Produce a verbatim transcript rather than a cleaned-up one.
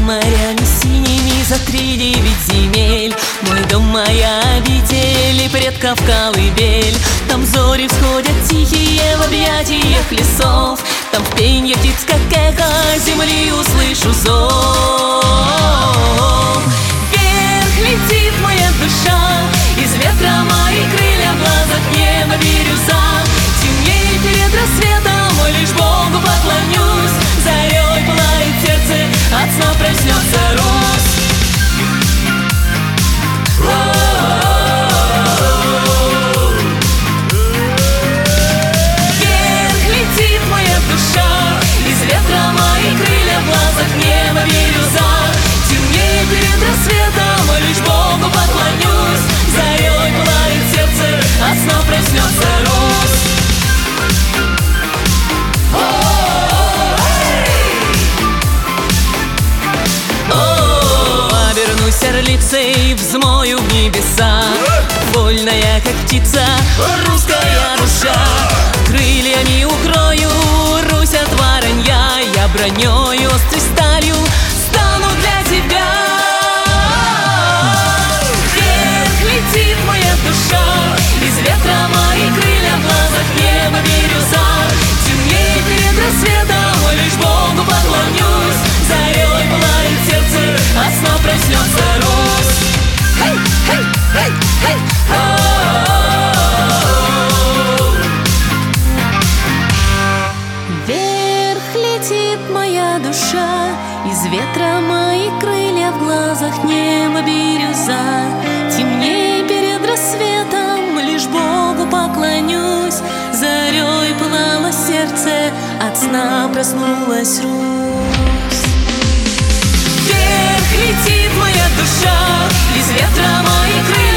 морями синими за три девять земель. Мой дом, моя обитель и предков колыбель. Там зори всходят тихие в объятиях лесов. Там в пенье птиц, как эхо земли, услышу зов. Вверх летит моя душа, из ветра мои крылья, в глазах небо бирюза. Темнее перед рассветом, лишь Богу поклонюсь. Зарей пылает сердце, от сна проснется Русь. Вверх летит моя душа, из ветра мои крылья, в глазах небо бирюза. Темнее перед рассветом, лишь Богу поклонюсь. Зарей пылает сердце, от сна проснется Русь. Обернусь орлицей, взмою в небеса. Вольная, как птица, русская душа. Крыльями укрою Русь от воронья. Я броней острой сталью стану для тебя. Вверх летит моя душа, из ветра мои крылья, в глазах небо бирюза. Темнее перед рассветом, лишь Богу поклонюсь. Зарей пылает сердце, от сна проснется Русь. Hey, hey, hey, hey, oh. Вверх летит моя душа, из ветра мои крылья, в глазах небо бирюза. Темнее перед рассветом, лишь Богу поклонюсь. Зарей пылало сердце, от сна проснулась Русь. Вверх летит моя душа, из ветра мои крылья,